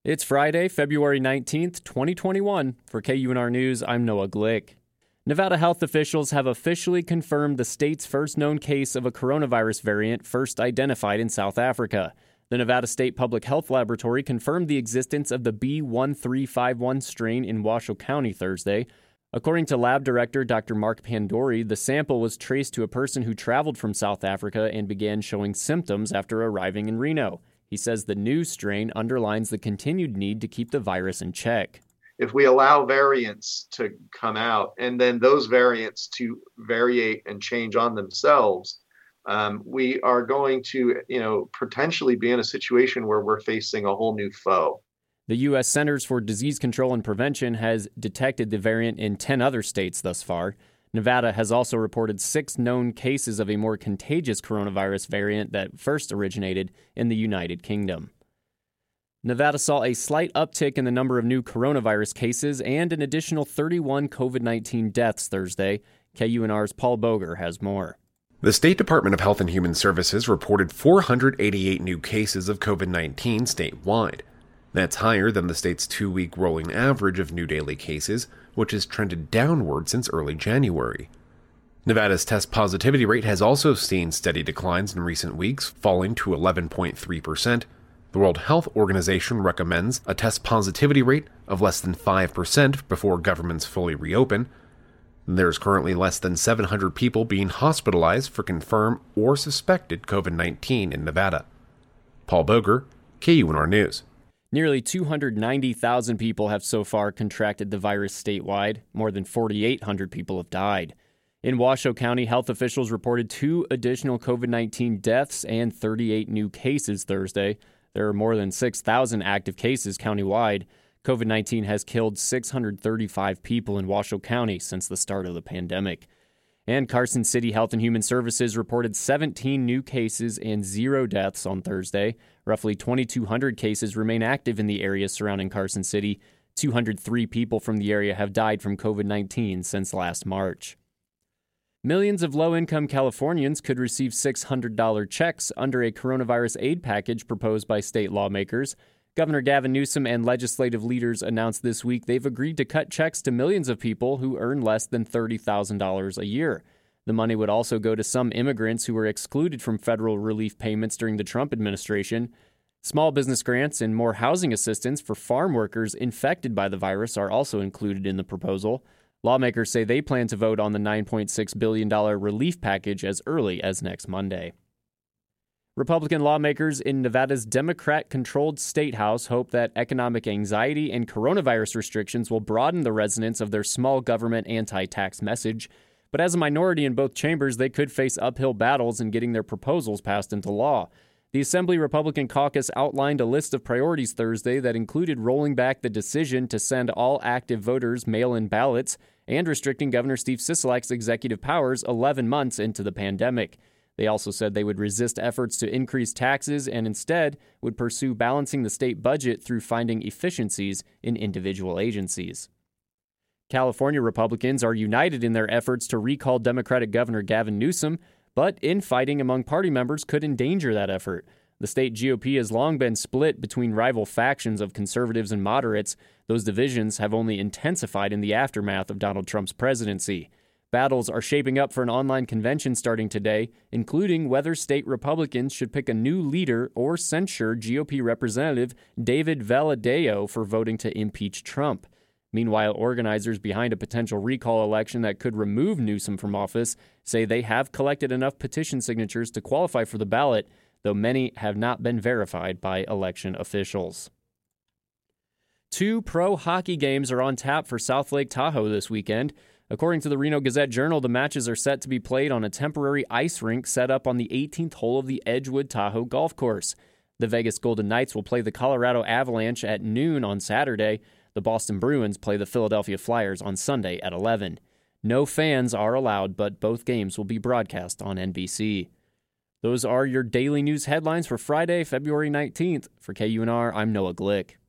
It's Friday, February 19th, 2021. For KUNR News, I'm Noah Glick. Nevada health officials have officially confirmed the state's first known case of a coronavirus variant first identified in South Africa. The Nevada State Public Health Laboratory confirmed the existence of the B1351 strain in Washoe County Thursday. According to lab director Dr. Mark Pandori, the sample was traced to a person who traveled from South Africa and began showing symptoms after arriving in Reno. He says the new strain underlines the continued need to keep the virus in check. If we allow variants to come out and then those variants to variate and change on themselves, we are going to, potentially be in a situation where we're facing a whole new foe. The U.S. Centers for Disease Control and Prevention has detected the variant in 10 other states thus far. Nevada has also reported 6 known cases of a more contagious coronavirus variant that first originated in the United Kingdom. Nevada saw a slight uptick in the number of new coronavirus cases and an additional 31 COVID-19 deaths Thursday. KUNR's Paul Boger has more. The State Department of Health and Human Services reported 488 new cases of COVID-19 statewide. That's higher than the state's 2-week rolling average of new daily cases, which has trended downward since early January. Nevada's test positivity rate has also seen steady declines in recent weeks, falling to 11.3%. The World Health Organization recommends a test positivity rate of less than 5% before governments fully reopen. There's currently less than 700 people being hospitalized for confirmed or suspected COVID-19 in Nevada. Paul Boger, KUNR News. Nearly 290,000 people have so far contracted the virus statewide. More than 4,800 people have died. In Washoe County, health officials reported 2 additional COVID-19 deaths and 38 new cases Thursday. There are more than 6,000 active cases countywide. COVID-19 has killed 635 people in Washoe County since the start of the pandemic. And Carson City Health and Human Services reported 17 new cases and 0 deaths on Thursday. Roughly 2,200 cases remain active in the area surrounding Carson City. 203 people from the area have died from COVID-19 since last March. Millions of low-income Californians could receive $600 checks under a coronavirus aid package proposed by state lawmakers. Governor Gavin Newsom and legislative leaders announced this week they've agreed to cut checks to millions of people who earn less than $30,000 a year. The money would also go to some immigrants who were excluded from federal relief payments during the Trump administration. Small business grants and more housing assistance for farm workers infected by the virus are also included in the proposal. Lawmakers say they plan to vote on the $9.6 billion relief package as early as next Monday. Republican lawmakers in Nevada's Democrat-controlled state house hope that economic anxiety and coronavirus restrictions will broaden the resonance of their small government anti-tax message. But as a minority in both chambers, they could face uphill battles in getting their proposals passed into law. The Assembly Republican Caucus outlined a list of priorities Thursday that included rolling back the decision to send all active voters mail-in ballots and restricting Governor Steve Sisolak's executive powers 11 months into the pandemic. They also said they would resist efforts to increase taxes and instead would pursue balancing the state budget through finding efficiencies in individual agencies. California Republicans are united in their efforts to recall Democratic Governor Gavin Newsom, but infighting among party members could endanger that effort. The state GOP has long been split between rival factions of conservatives and moderates. Those divisions have only intensified in the aftermath of Donald Trump's presidency. Battles are shaping up for an online convention starting today, including whether state Republicans should pick a new leader or censure GOP Representative David Valadao for voting to impeach Trump. Meanwhile, organizers behind a potential recall election that could remove Newsom from office say they have collected enough petition signatures to qualify for the ballot, though many have not been verified by election officials. 2 pro hockey games are on tap for South Lake Tahoe this weekend. According to the Reno Gazette-Journal, the matches are set to be played on a temporary ice rink set up on the 18th hole of the Edgewood Tahoe golf course. The Vegas Golden Knights will play the Colorado Avalanche at noon on Saturday. The Boston Bruins play the Philadelphia Flyers on Sunday at 11. No fans are allowed, but both games will be broadcast on NBC. Those are your daily news headlines for Friday, February 19th. For KUNR, I'm Noah Glick.